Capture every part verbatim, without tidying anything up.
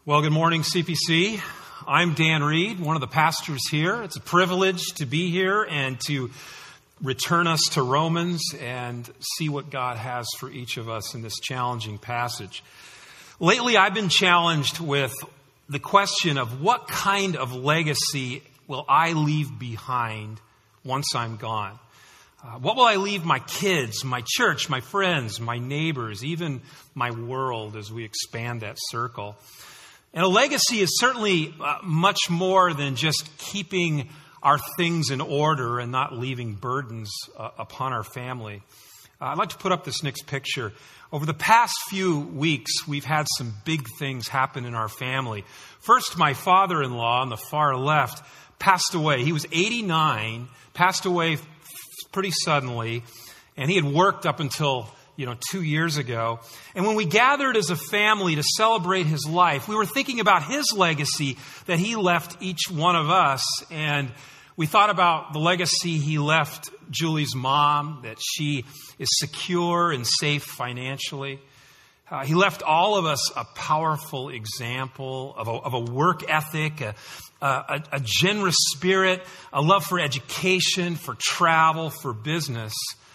Well, good morning, C P C. I'm Dan Reed, one of the pastors here. It's a privilege to be here and to return us to Romans and see what God has for each of us in this challenging passage. Lately, I've been challenged with the question of what kind of legacy will I leave behind once I'm gone? Uh, what will I leave my kids, my church, my friends, my neighbors, even my world as we expand that circle? And a legacy is certainly uh, much more than just keeping our things in order and not leaving burdens uh, upon our family. Uh, I'd like to put up this next picture. Over the past few weeks, we've had some big things happen in our family. First, my father-in-law on the far left passed away. He was eighty-nine, passed away pretty suddenly, and he had worked up until you know, two years ago. And when we gathered as a family to celebrate his life, we were thinking about his legacy that he left each one of us. And we thought about the legacy he left Julie's mom, that she is secure and safe financially. Uh, he left all of us a powerful example of a, of a work ethic, a, a, a generous spirit, a love for education, for travel, for business.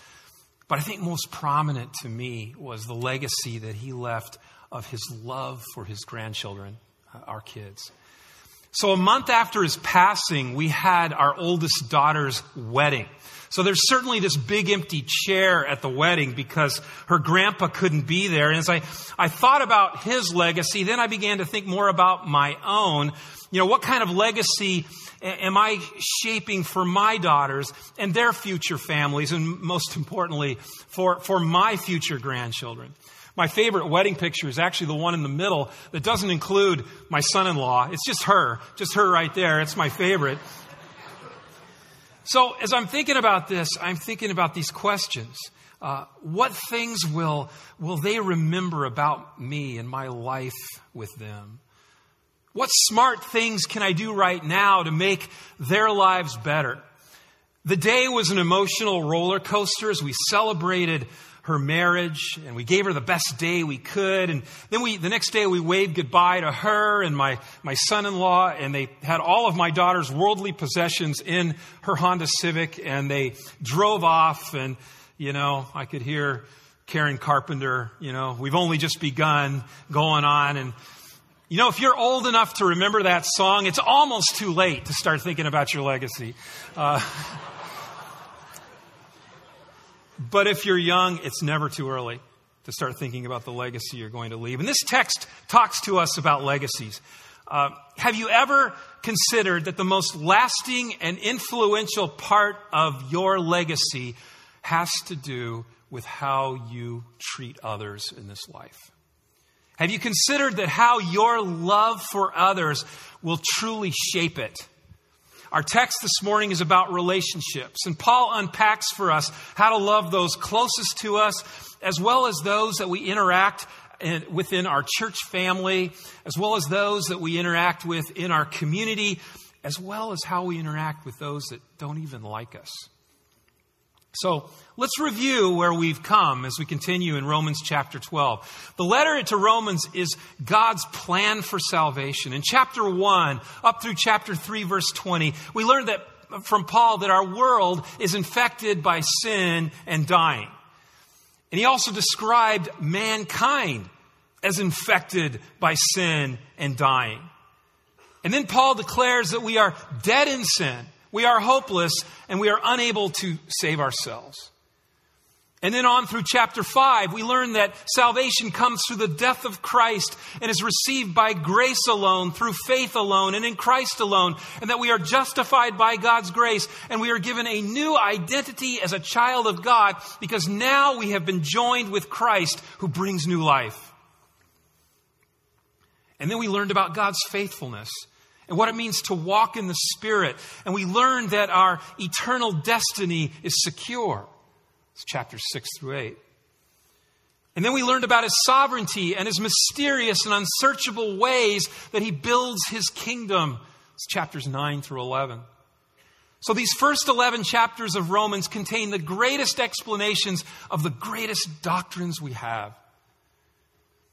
But I think most prominent to me was the legacy that he left of his love for his grandchildren, uh, our kids. So a month after his passing, we had our oldest daughter's wedding. So there's certainly this big empty chair at the wedding because her grandpa couldn't be there. And as I, I thought about his legacy, then I began to think more about my own. You know, what kind of legacy am I shaping for my daughters and their future families, and most importantly, for, for my future grandchildren? My favorite wedding picture is actually the one in the middle that doesn't include my son-in-law. It's just her, just her right there. It's my favorite. So as I'm thinking about this, I'm thinking about these questions. Uh, what things will, will they remember about me and my life with them? What smart things can I do right now to make their lives better? The day was an emotional roller coaster as we celebrated her marriage and we gave her the best day we could. And then we, the next day we waved goodbye to her and my, my son-in-law, and they had all of my daughter's worldly possessions in her Honda Civic, and they drove off. And, you know, I could hear Karen Carpenter, you know, we've only just begun going on. And, you know, if you're old enough to remember that song, it's almost too late to start thinking about your legacy. Uh, but if you're young, it's never too early to start thinking about the legacy you're going to leave. And this text talks to us about legacies. Uh, have you ever considered that the most lasting and influential part of your legacy has to do with how you treat others in this life? Have you considered that how your love for others will truly shape it? Our text this morning is about relationships, and Paul unpacks for us how to love those closest to us, as well as those that we interact in, within our church family, as well as those that we interact with in our community, as well as how we interact with those that don't even like us. So let's review where we've come as we continue in Romans chapter twelve. The letter to Romans is God's plan for salvation. In chapter one, up through chapter three, verse twenty, we learned that from Paul that our world is infected by sin and dying. And he also described mankind as infected by sin and dying. And then Paul declares that we are dead in sin. We are hopeless, and we are unable to save ourselves. And then on through chapter five, we learn that salvation comes through the death of Christ and is received by grace alone, through faith alone, and in Christ alone, and that we are justified by God's grace, and we are given a new identity as a child of God because now we have been joined with Christ, who brings new life. And then we learned about God's faithfulness and what it means to walk in the Spirit. And we learned that our eternal destiny is secure. It's chapters six through eight. And then we learned about his sovereignty and his mysterious and unsearchable ways that he builds his kingdom. It's chapters nine through eleven. So these first eleven chapters of Romans contain the greatest explanations of the greatest doctrines we have.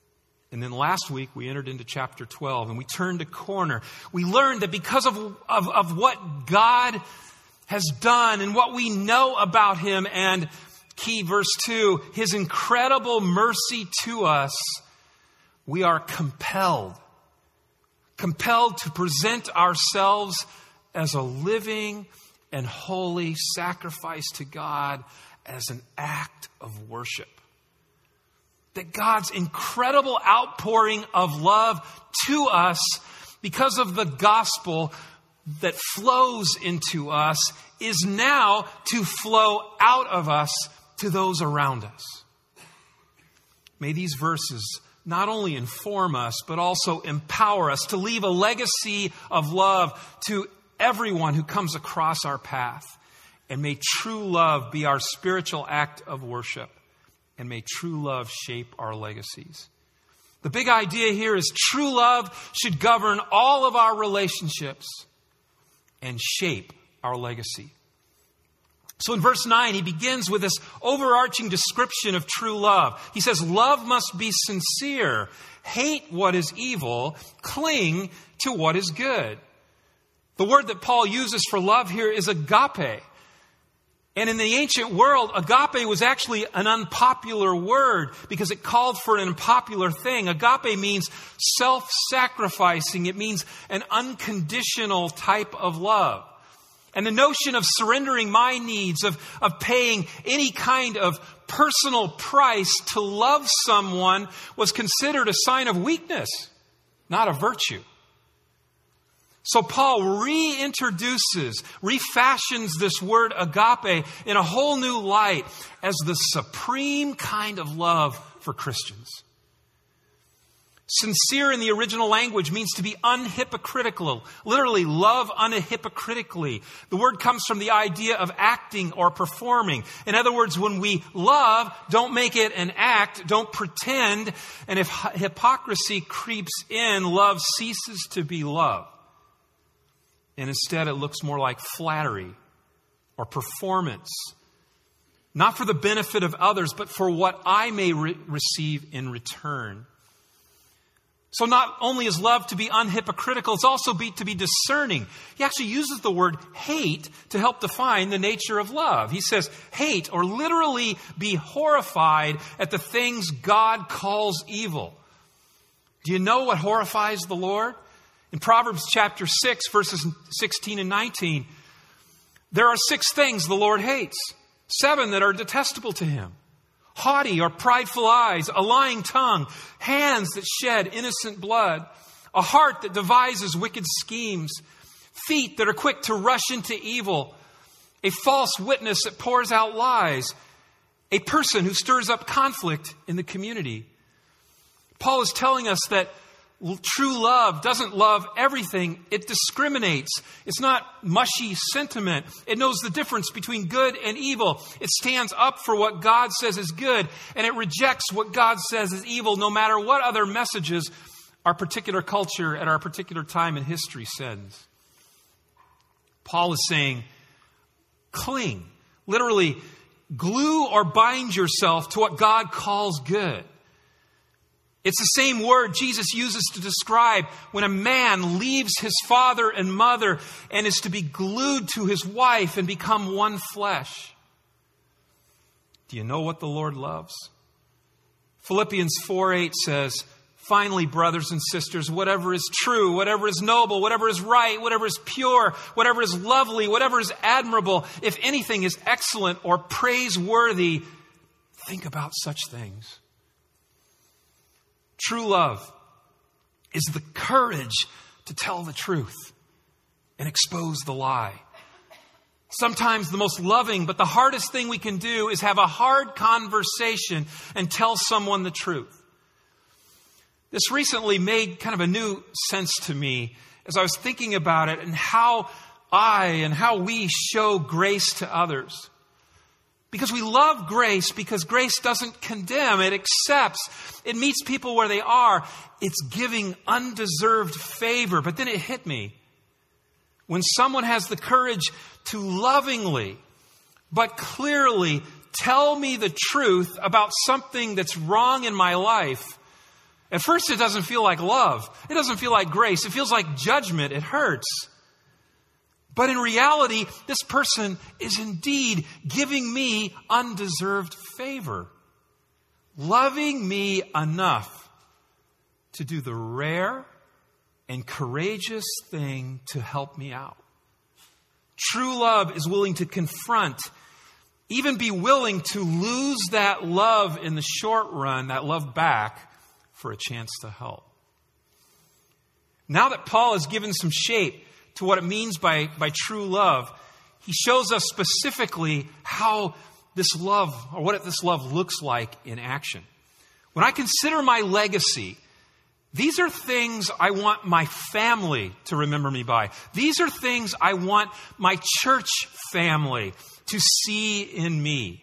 And then last week, we entered into chapter twelve, and we turned a corner. We learned that because of, of, of what God has done and what we know about him, and key verse two, his incredible mercy to us, we are compelled, compelled to present ourselves as a living and holy sacrifice to God as an act of worship. That God's incredible outpouring of love to us because of the gospel that flows into us is now to flow out of us to those around us. May these verses not only inform us, but also empower us to leave a legacy of love to everyone who comes across our path. And may true love be our spiritual act of worship. And may true love shape our legacies. The big idea here is true love should govern all of our relationships and shape our legacy. So in verse nine, he begins with this overarching description of true love. He says, love must be sincere, hate what is evil, cling to what is good. The word that Paul uses for love here is agape. And in the ancient world, agape was actually an unpopular word because it called for an unpopular thing. Agape means self-sacrificing. It means an unconditional type of love. And the notion of surrendering my needs, of, of paying any kind of personal price to love someone was considered a sign of weakness, not a virtue. So Paul reintroduces, refashions this word agape in a whole new light as the supreme kind of love for Christians. Sincere in the original language means to be unhypocritical. Literally, love unhypocritically. The word comes from the idea of acting or performing. In other words, when we love, don't make it an act, don't pretend. And if hypocrisy creeps in, love ceases to be love. And instead, it looks more like flattery or performance. Not for the benefit of others, but for what I may re- receive in return. So not only is love to be unhypocritical, it's also be, to be discerning. He actually uses the word hate to help define the nature of love. He says hate, or literally be horrified at the things God calls evil. Do you know what horrifies the Lord? In Proverbs chapter six, verses sixteen and nineteen, there are six things the Lord hates, seven that are detestable to him. Haughty or prideful eyes, a lying tongue, hands that shed innocent blood, a heart that devises wicked schemes, feet that are quick to rush into evil, a false witness that pours out lies, a person who stirs up conflict in the community. Paul is telling us that true love doesn't love everything. It discriminates. It's not mushy sentiment. It knows the difference between good and evil. It stands up for what God says is good, and it rejects what God says is evil, no matter what other messages our particular culture at our particular time in history sends. Paul is saying, cling. Literally, glue or bind yourself to what God calls good. It's the same word Jesus uses to describe when a man leaves his father and mother and is to be glued to his wife and become one flesh. Do you know what the Lord loves? Philippians four eight says, finally, brothers and sisters, whatever is true, whatever is noble, whatever is right, whatever is pure, whatever is lovely, whatever is admirable, if anything is excellent or praiseworthy, think about such things. True love is the courage to tell the truth and expose the lie. Sometimes the most loving, but the hardest thing we can do is have a hard conversation and tell someone the truth. This recently made kind of a new sense to me as I was thinking about it and how I and how we show grace to others. Because we love grace because grace doesn't condemn, it accepts, it meets people where they are. It's giving undeserved favor. But then it hit me. When someone has the courage to lovingly, but clearly tell me the truth about something that's wrong in my life, At first, it doesn't feel like love. It doesn't feel like grace. It feels like judgment. It hurts. But in reality, this person is indeed giving me undeserved favor, loving me enough to do the rare and courageous thing to help me out. True love is willing to confront, even be willing to lose that love in the short run, that love back, for a chance to help. Now that Paul has given some shape to what it means by, by true love, he shows us specifically how this love, or what this love looks like in action. When I consider my legacy, these are things I want my family to remember me by. These are things I want my church family to see in me.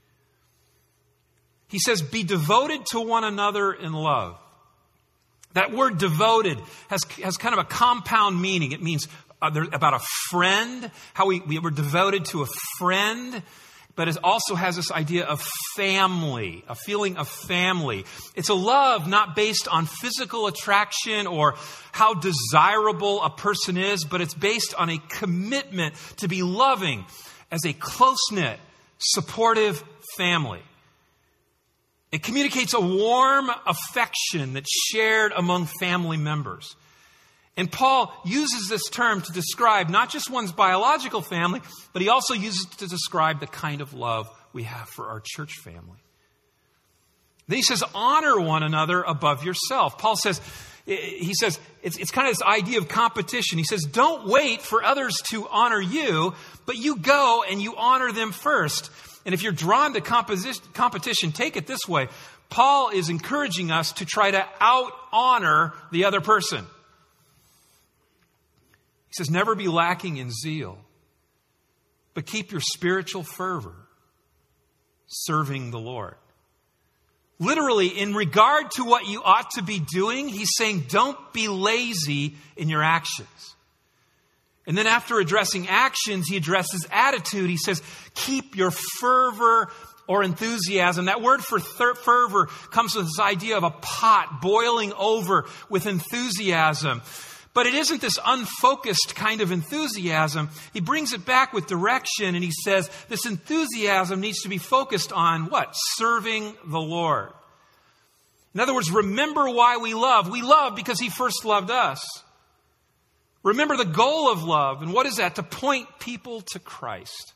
He says, be devoted to one another in love. That word devoted has, has kind of a compound meaning. It means uh, about a friend, how we, we were devoted to a friend, but it also has this idea of family, a feeling of family. It's a love not based on physical attraction or how desirable a person is, but it's based on a commitment to be loving as a close-knit, supportive family. It communicates a warm affection that's shared among family members. And Paul uses this term to describe not just one's biological family, but he also uses it to describe the kind of love we have for our church family. Then he says, honor one another above yourself. Paul says, he says, it's, it's kind of this idea of competition. He says, don't wait for others to honor you, but you go and you honor them first. And if you're drawn to competition, take it this way. Paul is encouraging us to try to out-honor the other person. He says, never be lacking in zeal, but keep your spiritual fervor serving the Lord. Literally, in regard to what you ought to be doing, he's saying, don't be lazy in your actions. And then after addressing actions, he addresses attitude. He says, keep your fervor or enthusiasm. That word for thir- fervor comes with this idea of a pot boiling over with enthusiasm. But it isn't this unfocused kind of enthusiasm. He brings it back with direction, and he says this enthusiasm needs to be focused on what? Serving the Lord. In other words, remember why we love. We love because he first loved us. Remember the goal of love. And what is that? To point people to Christ.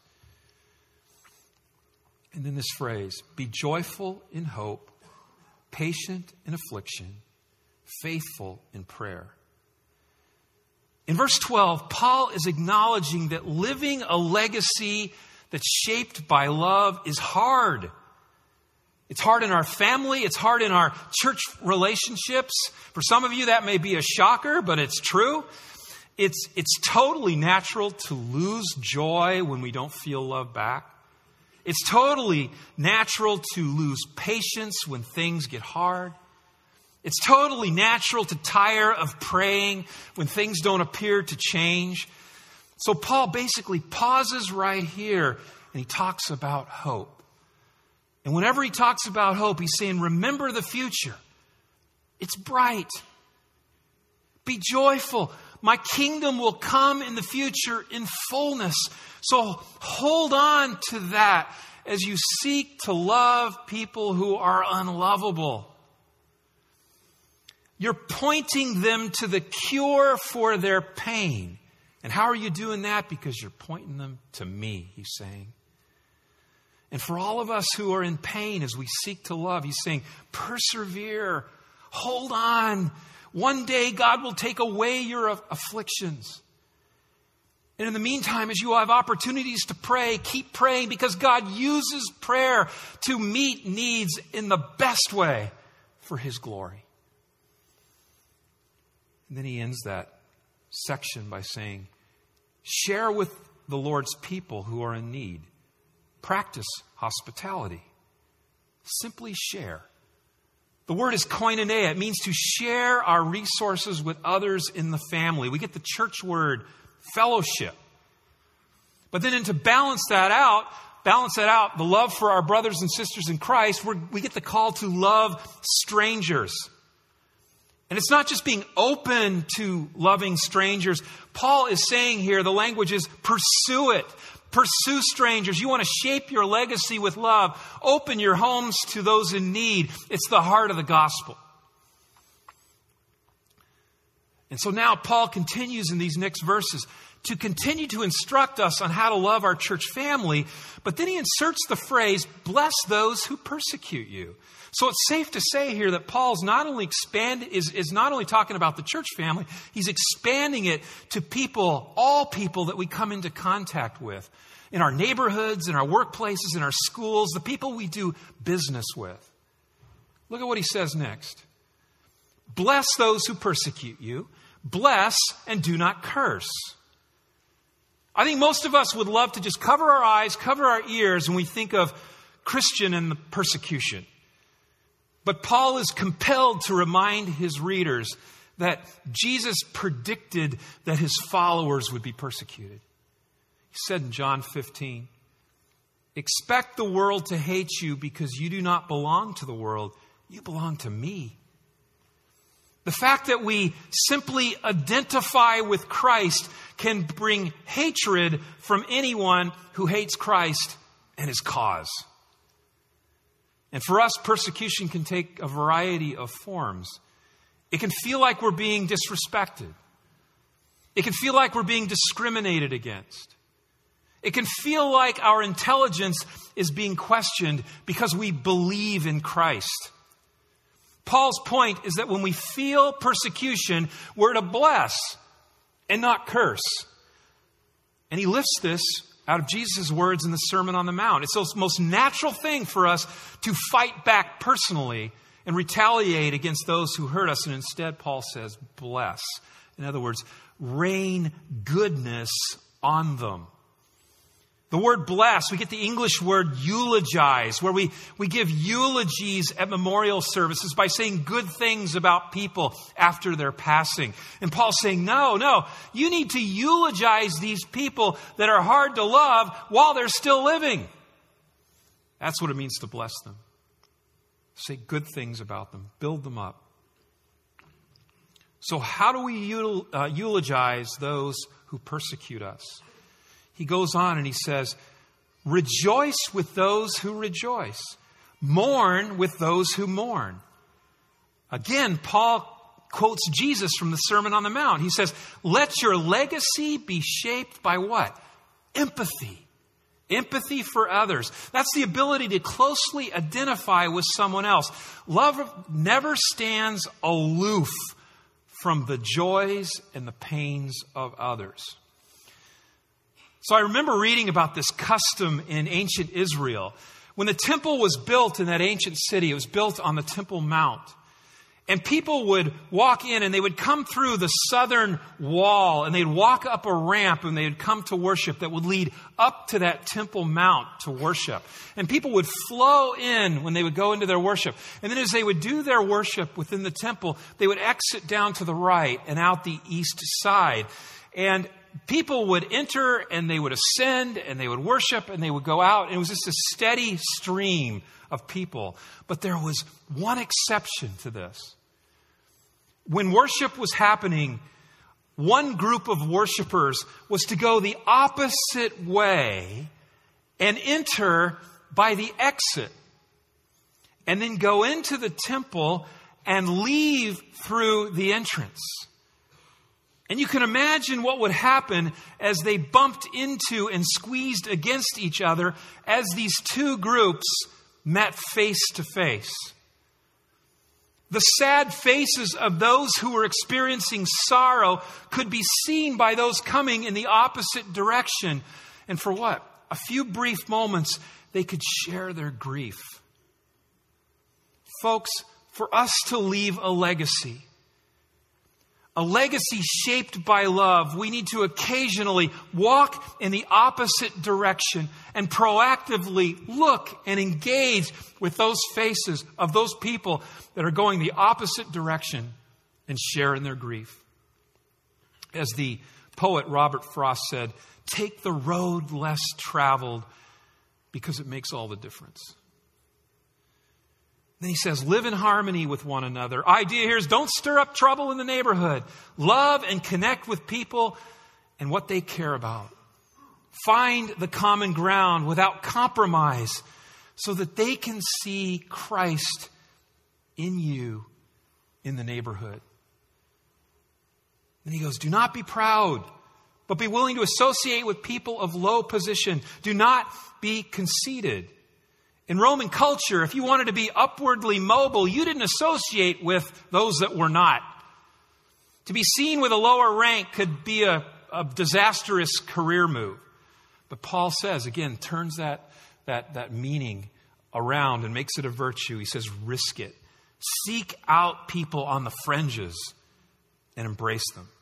And then this phrase, be joyful in hope, patient in affliction, faithful in prayer. In verse twelve, Paul is acknowledging that living a legacy that's shaped by love is hard. It's hard in our family. It's hard in our church relationships. For some of you, that may be a shocker, but it's true. It's, it's totally natural to lose joy when we don't feel love back. It's totally natural to lose patience when things get hard. It's totally natural to tire of praying when things don't appear to change. So Paul basically pauses right here and he talks about hope. And whenever he talks about hope, he's saying, remember the future. It's bright. Be joyful. My kingdom will come in the future in fullness. So hold on to that as you seek to love people who are unlovable. You're pointing them to the cure for their pain. And how are you doing that? Because you're pointing them to me, he's saying. And for all of us who are in pain as we seek to love, he's saying, persevere, hold on. One day God will take away your afflictions. And in the meantime, as you have opportunities to pray, keep praying because God uses prayer to meet needs in the best way for his glory. And then he ends that section by saying, share with the Lord's people who are in need. Practice hospitality. Simply share. The word is koinonia. It means to share our resources with others in the family. We get the church word fellowship. But then to balance that out, balance that out, the love for our brothers and sisters in Christ, we're, we get the call to love strangers. And it's not just being open to loving strangers. Paul is saying here, the language is pursue it. Pursue strangers. You want to shape your legacy with love. Open your homes to those in need. It's the heart of the gospel. And so now Paul continues in these next verses to continue to instruct us on how to love our church family. But then he inserts the phrase, bless those who persecute you. So it's safe to say here that Paul's not only expand is, is not only talking about the church family, he's expanding it to people, all people that we come into contact with in our neighborhoods, in our workplaces, in our schools, the people we do business with. Look at what he says next. Bless those who persecute you. Bless and do not curse. I think most of us would love to just cover our eyes, cover our ears when we think of Christian and the persecution. But Paul is compelled to remind his readers that Jesus predicted that his followers would be persecuted. He said in John fifteen, expect the world to hate you because you do not belong to the world. You belong to me. The fact that we simply identify with Christ can bring hatred from anyone who hates Christ and his cause. And for us, persecution can take a variety of forms. It can feel like we're being disrespected. It can feel like we're being discriminated against. It can feel like our intelligence is being questioned because we believe in Christ. Paul's point is that when we feel persecution, we're to bless and not curse. And he lifts this out of Jesus' words in the Sermon on the Mount. It's the most natural thing for us to fight back personally and retaliate against those who hurt us. And instead, Paul says, bless. In other words, rain goodness on them. The word bless, we get the English word eulogize, where we, we give eulogies at memorial services by saying good things about people after their passing. And Paul's saying, no, no, you need to eulogize these people that are hard to love while they're still living. That's what it means to bless them. Say good things about them. Build them up. So how do we eul- uh, eulogize those who persecute us? He goes on and he says, rejoice with those who rejoice. Mourn with those who mourn. Again, Paul quotes Jesus from the Sermon on the Mount. He says, let your legacy be shaped by what? Empathy. Empathy for others. That's the ability to closely identify with someone else. Love never stands aloof from the joys and the pains of others. So I remember reading about this custom in ancient Israel. When the temple was built in that ancient city, it was built on the Temple Mount. And people would walk in and they would come through the southern wall and they'd walk up a ramp and they'd come to worship that would lead up to that Temple Mount to worship. And people would flow in when they would go into their worship. And then as they would do their worship within the temple, they would exit down to the right and out the east side. And people would enter and they would ascend and they would worship and they would go out. And it was just a steady stream of people. But there was one exception to this. When worship was happening, one group of worshipers was to go the opposite way and enter by the exit. And then go into the temple and leave through the entrance. And you can imagine what would happen as they bumped into and squeezed against each other as these two groups met face to face. The sad faces of those who were experiencing sorrow could be seen by those coming in the opposite direction. And for what? A few brief moments, they could share their grief. Folks, for us to leave a legacy, a legacy shaped by love, we need to occasionally walk in the opposite direction and proactively look and engage with those faces of those people that are going the opposite direction and share in their grief. As the poet Robert Frost said, take the road less traveled because it makes all the difference. Then he says, live in harmony with one another. Idea here is don't stir up trouble in the neighborhood. Love and connect with people and what they care about. Find the common ground without compromise so that they can see Christ in you in the neighborhood. Then he goes, do not be proud, but be willing to associate with people of low position. Do not be conceited. In Roman culture, if you wanted to be upwardly mobile, you didn't associate with those that were not. To be seen with a lower rank could be a, a disastrous career move. But Paul says, again, turns that, that, that meaning around and makes it a virtue. He says, risk it. Seek out people on the fringes and embrace them.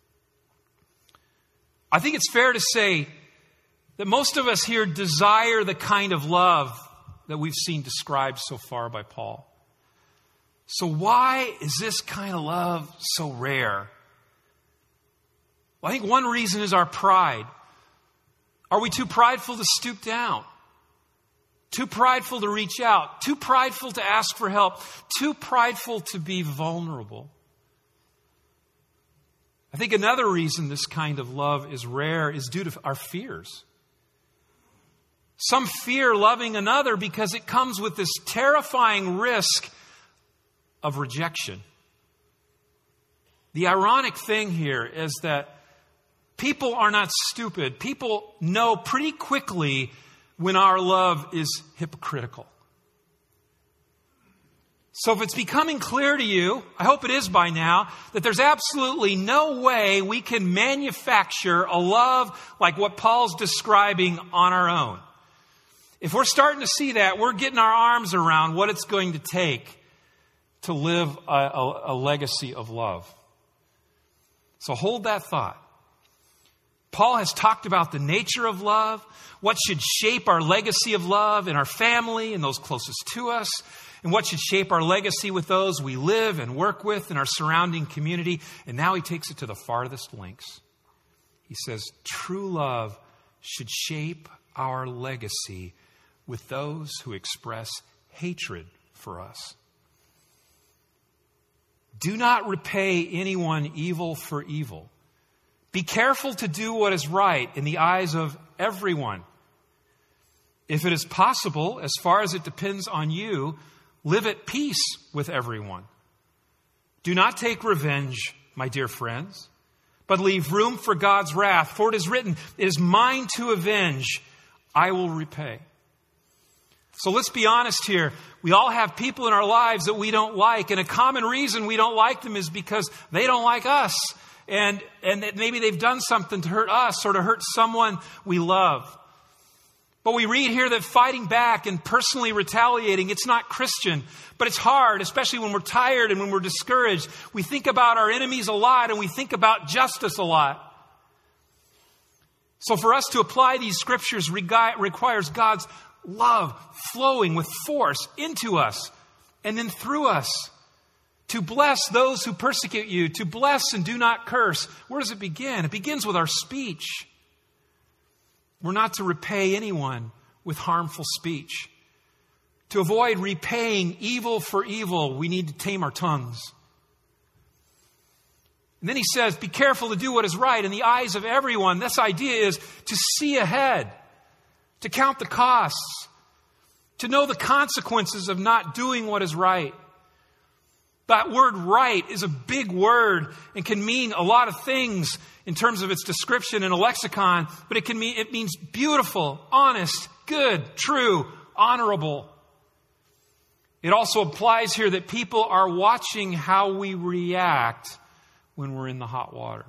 I think it's fair to say that most of us here desire the kind of love that we've seen described so far by Paul. So why is this kind of love so rare? Well, I think one reason is our pride. Are we too prideful to stoop down? Too prideful to reach out? Too prideful to ask for help? Too prideful to be vulnerable? I think another reason this kind of love is rare is due to our fears. Some fear loving another because it comes with this terrifying risk of rejection. The ironic thing here is that people are not stupid. People know pretty quickly when our love is hypocritical. So if it's becoming clear to you, I hope it is by now, that there's absolutely no way we can manufacture a love like what Paul's describing on our own. If we're starting to see that, we're getting our arms around what it's going to take to live a, a, a legacy of love. So hold that thought. Paul has talked about the nature of love, what should shape our legacy of love in our family and those closest to us, and what should shape our legacy with those we live and work with in our surrounding community. And now he takes it to the farthest lengths. He says, true love should shape our legacy with those who express hatred for us. Do not repay anyone evil for evil. Be careful to do what is right in the eyes of everyone. If it is possible, as far as it depends on you, live at peace with everyone. Do not take revenge, my dear friends, but leave room for God's wrath. For it is written, it is mine to avenge, I will repay. So let's be honest here. We all have people in our lives that we don't like. And a common reason we don't like them is because they don't like us. And, and that maybe they've done something to hurt us or to hurt someone we love. But we read here that fighting back and personally retaliating, it's not Christian. But it's hard, especially when we're tired and when we're discouraged. We think about our enemies a lot and we think about justice a lot. So for us to apply these scriptures requires God's love flowing with force into us and then through us to bless those who persecute you, to bless and do not curse. Where does it begin? It begins with our speech. We're not to repay anyone with harmful speech. To avoid repaying evil for evil, we need to tame our tongues. And then he says, be careful to do what is right in the eyes of everyone. This idea is to see ahead, to count the costs, to know the consequences of not doing what is right. That word right is a big word and can mean a lot of things in terms of its description in a lexicon, but it can mean, it means beautiful, honest, good, true, honorable. It also applies here that people are watching how we react when we're in the hot water.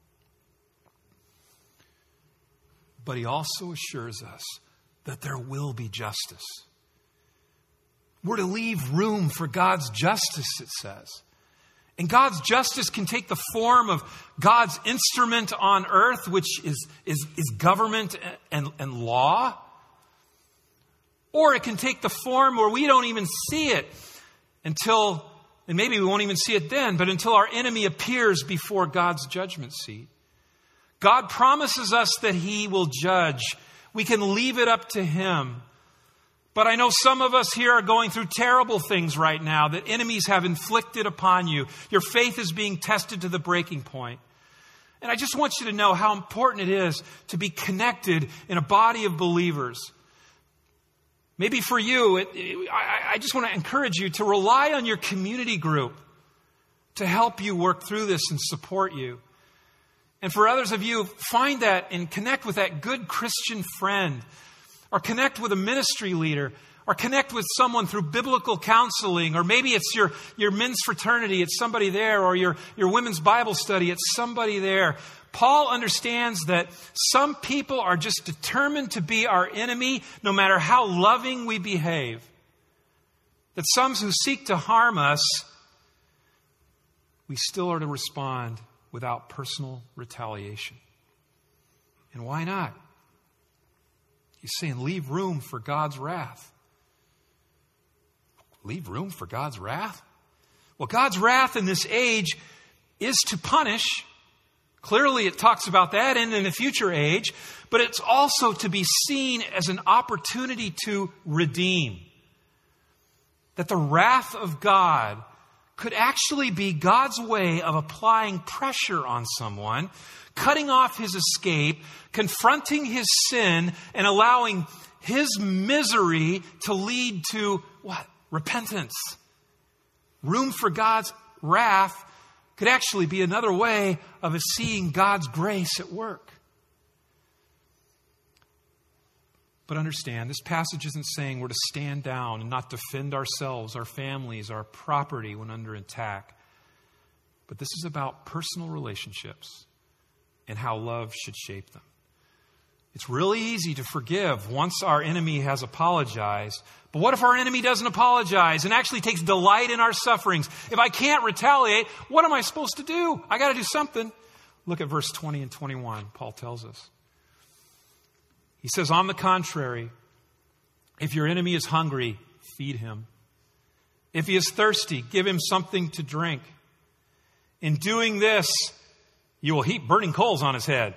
But he also assures us that there will be justice. We're to leave room for God's justice, it says. And God's justice can take the form of God's instrument on earth, which is, is, is government and, and law. Or it can take the form where we don't even see it until, and maybe we won't even see it then, but until our enemy appears before God's judgment seat. God promises us that he will judge. We can leave it up to him. But I know some of us here are going through terrible things right now that enemies have inflicted upon you. Your faith is being tested to the breaking point. And I just want you to know how important it is to be connected in a body of believers. Maybe for you, it, it, I, I just want to encourage you to rely on your community group to help you work through this and support you. And for others of you, find that and connect with that good Christian friend, or connect with a ministry leader, or connect with someone through biblical counseling, or maybe it's your, your men's fraternity, it's somebody there, or your, your women's Bible study, it's somebody there. Paul understands that some people are just determined to be our enemy no matter how loving we behave. That some who seek to harm us, we still are to respond without personal retaliation. And why not? He's saying, leave room for God's wrath. Leave room for God's wrath? Well, God's wrath in this age is to punish. Clearly, it talks about that and in the future age. But it's also to be seen as an opportunity to redeem. That the wrath of God could actually be God's way of applying pressure on someone, cutting off his escape, confronting his sin, and allowing his misery to lead to what? Repentance. Room for God's wrath could actually be another way of seeing God's grace at work. But understand, this passage isn't saying we're to stand down and not defend ourselves, our families, our property when under attack. But this is about personal relationships and how love should shape them. It's really easy to forgive once our enemy has apologized. But what if our enemy doesn't apologize and actually takes delight in our sufferings? If I can't retaliate, what am I supposed to do? I got to do something. Look at verse twenty and twenty-one. Paul tells us. He says, on the contrary, if your enemy is hungry, feed him. If he is thirsty, give him something to drink. In doing this, you will heap burning coals on his head.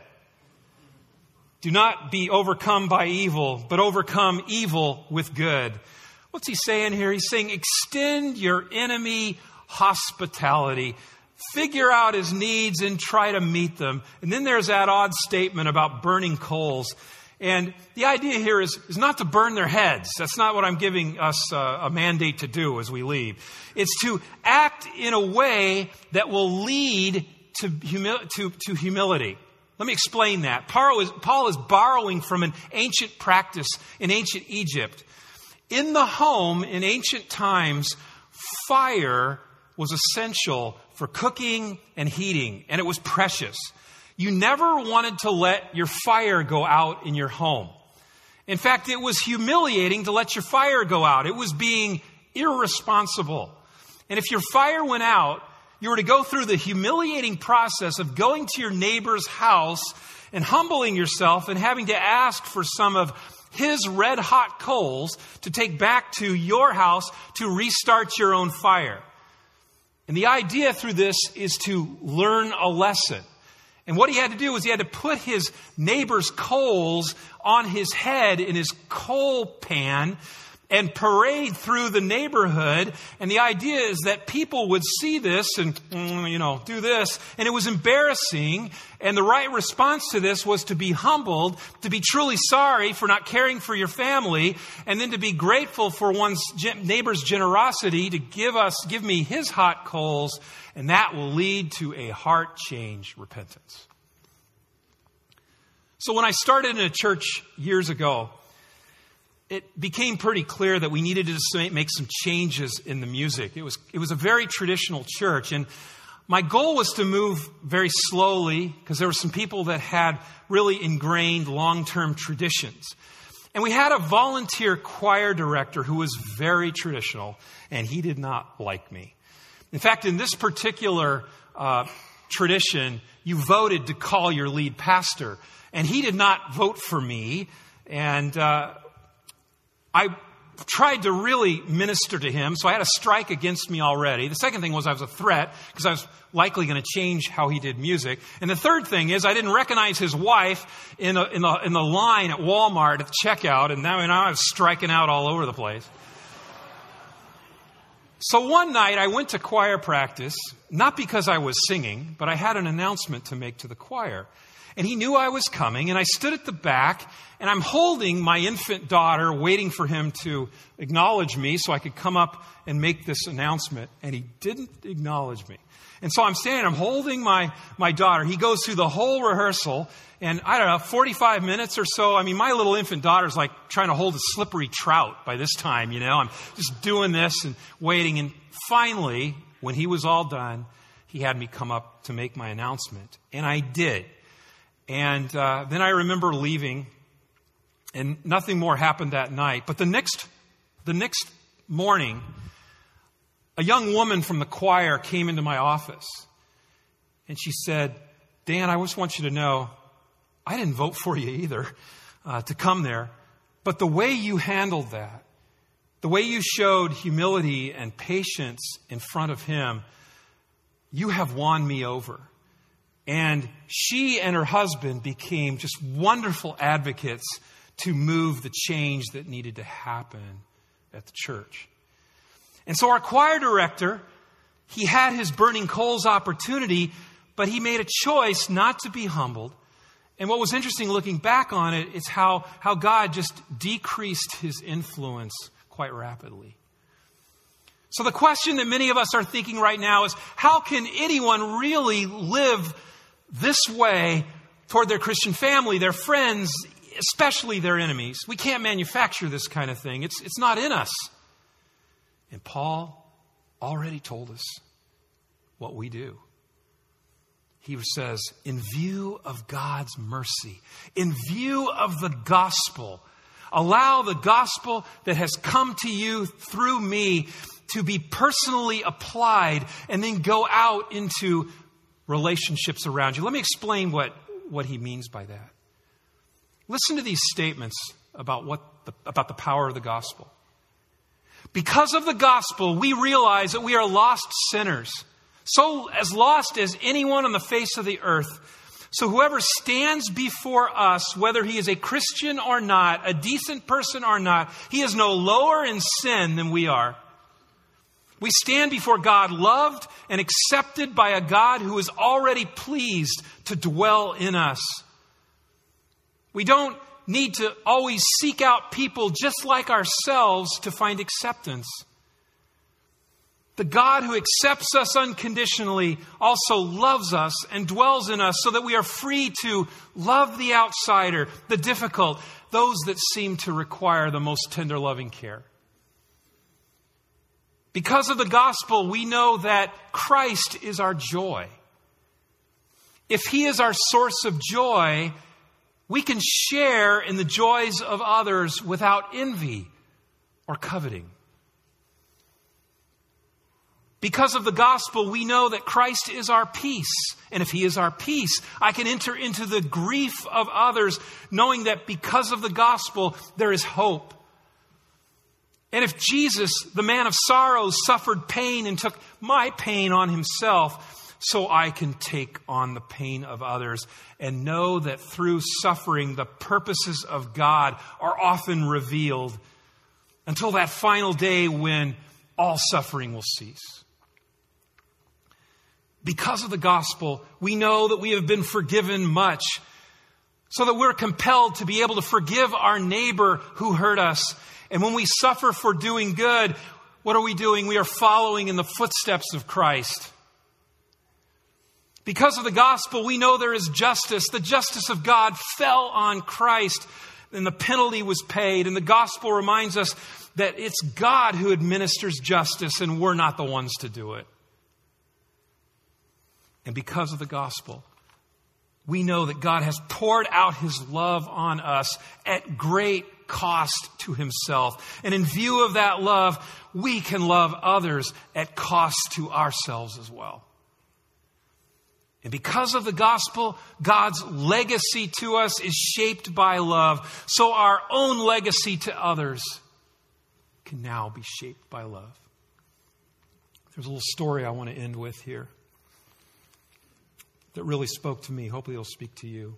Do not be overcome by evil, but overcome evil with good. What's he saying here? He's saying extend your enemy hospitality. Figure out his needs and try to meet them. And then there's that odd statement about burning coals. And the idea here is, is not to burn their heads. That's not what I'm giving us uh, a mandate to do as we leave. It's to act in a way that will lead to, humi- to, to humility. Let me explain that. Paul is, Paul is borrowing from an ancient practice in ancient Egypt. In the home, in ancient times, fire was essential for cooking and heating, and it was precious. You never wanted to let your fire go out in your home. In fact, it was humiliating to let your fire go out. It was being irresponsible. And if your fire went out, you were to go through the humiliating process of going to your neighbor's house and humbling yourself and having to ask for some of his red hot coals to take back to your house to restart your own fire. And the idea through this is to learn a lesson. And what he had to do was he had to put his neighbor's coals on his head in his coal pan and parade through the neighborhood. And the idea is that people would see this and, you know, do this. And it was embarrassing. And the right response to this was to be humbled, to be truly sorry for not caring for your family, and then to be grateful for one's neighbor's generosity to give us, give me his hot coals. And that will lead to a heart change, repentance. So when I started in a church years ago, it became pretty clear that we needed to make some changes in the music. It was, it was a very traditional church. And my goal was to move very slowly because there were some people that had really ingrained long-term traditions. And we had a volunteer choir director who was very traditional, and he did not like me. In fact, in this particular uh, tradition, you voted to call your lead pastor. And he did not vote for me. And uh, I tried to really minister to him, so I had a strike against me already. The second thing was I was a threat because I was likely going to change how he did music. And the third thing is I didn't recognize his wife in, a, in, the, in the line at Walmart at the checkout, and now, now I was striking out all over the place. So one night I went to choir practice, not because I was singing, but I had an announcement to make to the choir. And he knew I was coming, and I stood at the back, and I'm holding my infant daughter, waiting for him to acknowledge me so I could come up and make this announcement. And he didn't acknowledge me. And so I'm standing, I'm holding my, my daughter. He goes through the whole rehearsal, and I don't know, forty-five minutes or so. I mean, my little infant daughter's like trying to hold a slippery trout by this time, you know. I'm just doing this and waiting. And finally, when he was all done, he had me come up to make my announcement. And I did. And uh, then I remember leaving, and nothing more happened that night. But the next, the next morning, a young woman from the choir came into my office. And she said, Dan, I just want you to know, I didn't vote for you either uh, to come there. But the way you handled that, the way you showed humility and patience in front of him, you have won me over. And she and her husband became just wonderful advocates to move the change that needed to happen at the church. And so our choir director, he had his burning coals opportunity, but he made a choice not to be humbled. And what was interesting looking back on it is how, how God just decreased his influence quite rapidly. So the question that many of us are thinking right now is, how can anyone really live this way toward their Christian family, their friends, especially their enemies? We can't manufacture this kind of thing. It's, it's not in us. And Paul already told us what we do. He says, in view of God's mercy, in view of the gospel, allow the gospel that has come to you through me to be personally applied and then go out into relationships around you. Let me explain what, what he means by that. Listen to these statements about what the, about the power of the gospel. Because of the gospel, we realize that we are lost sinners, so as lost as anyone on the face of the earth. So whoever stands before us, whether he is a Christian or not, a decent person or not, he is no lower in sin than we are. We stand before God loved and accepted by a God who is already pleased to dwell in us. We don't need to always seek out people just like ourselves to find acceptance. The God who accepts us unconditionally also loves us and dwells in us so that we are free to love the outsider, the difficult, those that seem to require the most tender loving care. Because of the gospel, we know that Christ is our joy. If he is our source of joy, we can share in the joys of others without envy or coveting. Because of the gospel, we know that Christ is our peace. And if he is our peace, I can enter into the grief of others, knowing that because of the gospel, there is hope. And if Jesus, the man of sorrows, suffered pain and took my pain on himself, so I can take on the pain of others and know that through suffering, the purposes of God are often revealed until that final day when all suffering will cease. Because of the gospel, we know that we have been forgiven much, so that we're compelled to be able to forgive our neighbor who hurt us. And when we suffer for doing good, what are we doing? We are following in the footsteps of Christ. Because of the gospel, we know there is justice. The justice of God fell on Christ, and the penalty was paid. And the gospel reminds us that it's God who administers justice, and we're not the ones to do it. And because of the gospel, we know that God has poured out his love on us at great cost to himself. And in view of that love, we can love others at cost to ourselves as well. And because of the gospel, God's legacy to us is shaped by love. So our own legacy to others can now be shaped by love. There's a little story I want to end with here that really spoke to me. Hopefully it'll speak to you.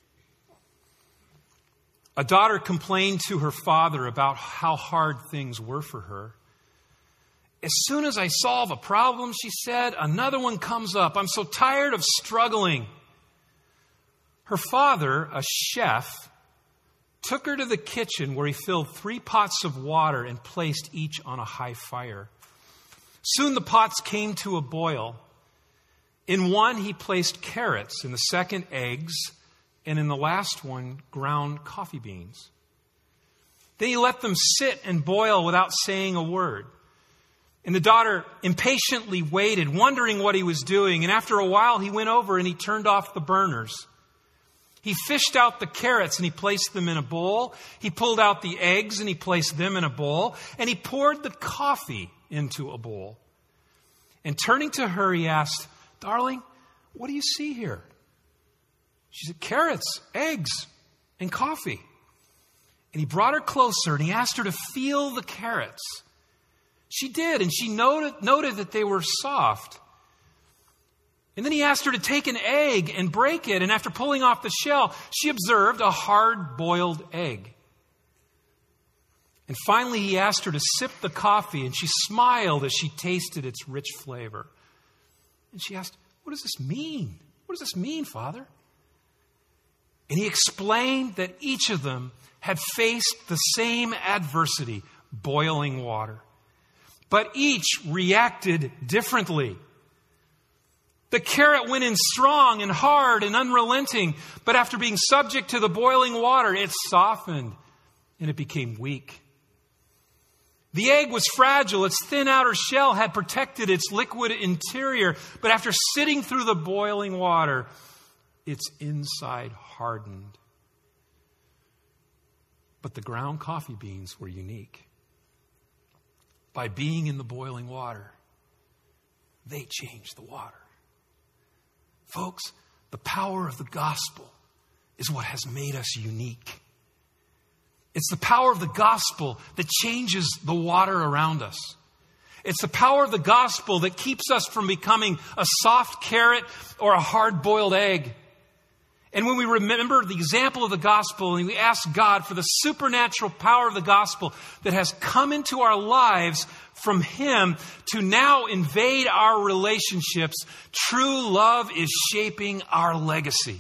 A daughter complained to her father about how hard things were for her. As soon as I solve a problem, she said, another one comes up. I'm so tired of struggling. Her father, a chef, took her to the kitchen where he filled three pots of water and placed each on a high fire. Soon the pots came to a boil. In one, he placed carrots, in the second, eggs, and in the last one, ground coffee beans. Then he let them sit and boil without saying a word. And the daughter impatiently waited, wondering what he was doing. And after a while, he went over and he turned off the burners. He fished out the carrots and he placed them in a bowl. He pulled out the eggs and he placed them in a bowl. And he poured the coffee into a bowl. And turning to her, he asked, darling, what do you see here? She said, carrots, eggs, and coffee. And he brought her closer and he asked her to feel the carrots. She did, and she noted, noted that they were soft. And then he asked her to take an egg and break it. And after pulling off the shell, she observed a hard-boiled egg. And finally, he asked her to sip the coffee, and she smiled as she tasted its rich flavor. And she asked, what does this mean? What does this mean, Father? And he explained that each of them had faced the same adversity, boiling water. But each reacted differently. The carrot went in strong and hard and unrelenting, but after being subject to the boiling water, it softened and it became weak. The egg was fragile. Its thin outer shell had protected its liquid interior, but after sitting through the boiling water, its inside hardened. But the ground coffee beans were unique. By being in the boiling water, they changed the water. Folks, the power of the gospel is what has made us unique. It's the power of the gospel that changes the water around us. It's the power of the gospel that keeps us from becoming a soft carrot or a hard-boiled egg. And when we remember the example of the gospel and we ask God for the supernatural power of the gospel that has come into our lives from Him to now invade our relationships, true love is shaping our legacy.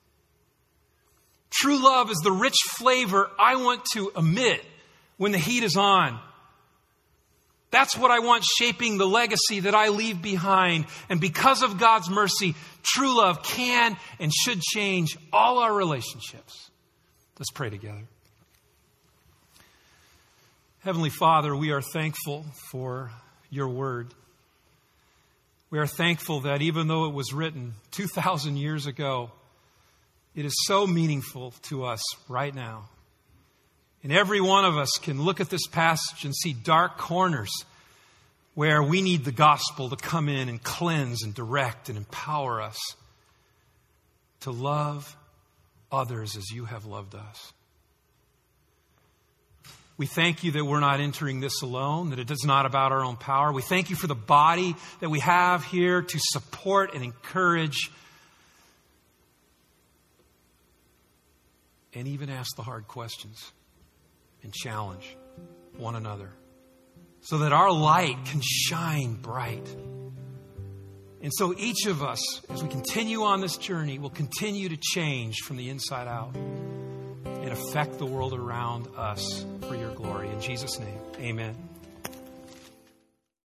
True love is the rich flavor I want to emit when the heat is on. That's what I want shaping the legacy that I leave behind. And because of God's mercy, true love can and should change all our relationships. Let's pray together. Heavenly Father, we are thankful for your word. We are thankful that even though it was written two thousand years ago, it is so meaningful to us right now. And every one of us can look at this passage and see dark corners where we need the gospel to come in and cleanse and direct and empower us to love others as you have loved us. We thank you that we're not entering this alone, that it is not about our own power. We thank you for the body that we have here to support and encourage and even ask the hard questions and challenge one another so that our light can shine bright. And so each of us, as we continue on this journey, will continue to change from the inside out and affect the world around us for your glory. In Jesus' name, amen.